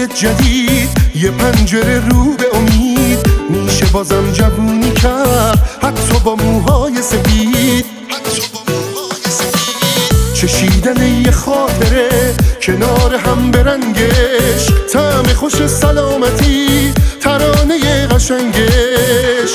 جدید، یه پنجره رو به امید. میشه بازم جوونی کرد حتی با موهای سفید. چشیدن یه خاطره کنار هم برنگش، طعم خوش سلامتی ترانه قشنگش.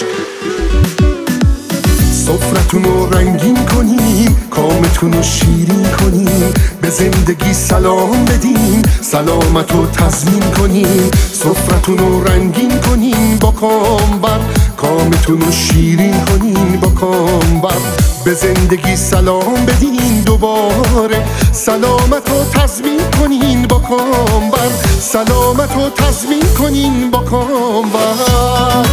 سفرتون رو رنگین کنیم، کامتون رو شیرین کنیم، به زندگی سلام بدیم، سلامت رو تضمین کنیم. سفرتون رو رنگین کنیم با کامبر، کامتون رو شیرین کنیم با کامبر، به زندگی سلام بدین دوباره، سلامت رو تضمین کنین با کامبر، سلامت رو تضمین کنین با کامبر.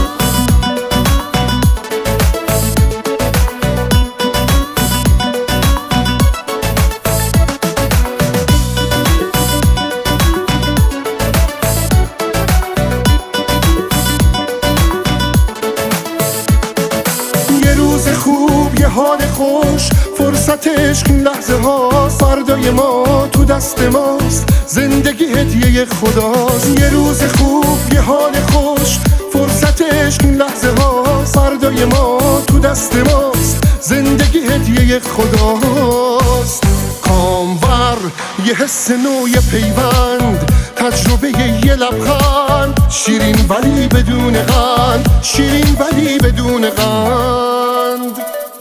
خوب یه حال خوش، فرصت عشق لحظه ها، فردای ما تو دست ماست، زندگی هدیه خداست. یه روز خوب یه حال خوش، فرصت عشق لحظه ها، فردای ما تو دست ماست، زندگی هدیه خداست. کامبر یه حس نو، یه پیوند، تجربه یه لبخند، شیرین ولی بدون قند، شیرین ولی بدون قند.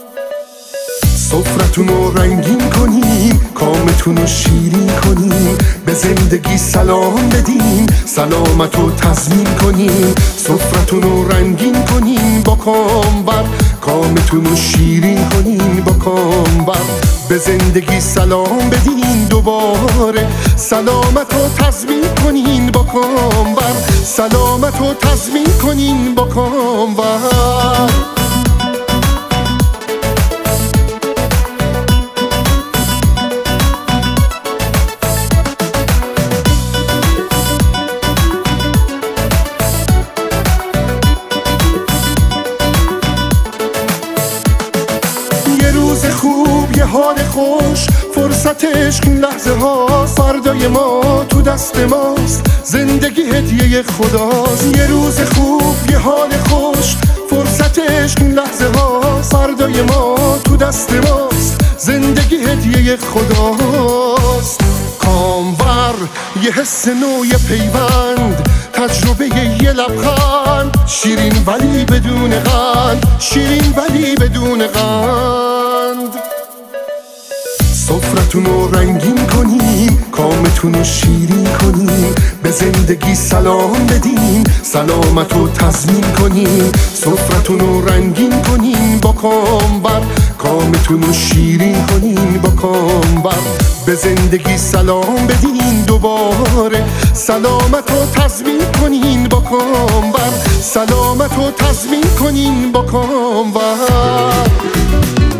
سفرتون رو رنگین کنیم، کامتون رو شیرین کنیم، به زندگی سلام بدیم، سلامت رو تضمین کنیم. سفرتون رو رنگین کنیم با کامبر، کامتون رو شیرین کنیم با کامبر، به زندگی سلام بدین دوباره، سلامت رو تضمین کنین با کامبر، سلامت رو تضمین کنین با کامبر. روز خوب یه حال خوش، فرصت عشق لحظه ها، فردای ما تو دست ماست، زندگی هدیه خداست. یه روز خوب یه حال خوش، فرصت عشق لحظه ها، فردای ما تو دست ماست، زندگی هدیه خداست. کامبر یه حس نو، یه پیوند، تجربه یه لبخند، شیرین ولی بدون قند، شیرین ولی بدون قند. سفرتون رو رنگین کنیم، کامتون رو شیرین کنیم، به زندگی سلام بدین، سلامت رو تضمین کنیم. سفرتون رو رنگین کنیم با کامبر، کامتون رو شیرین کنیم با کامبر، به زندگی سلام بدین دوباره، سلامت رو تضمین کنین با کامبر، سلامت رو تضمین کنین با کامبر.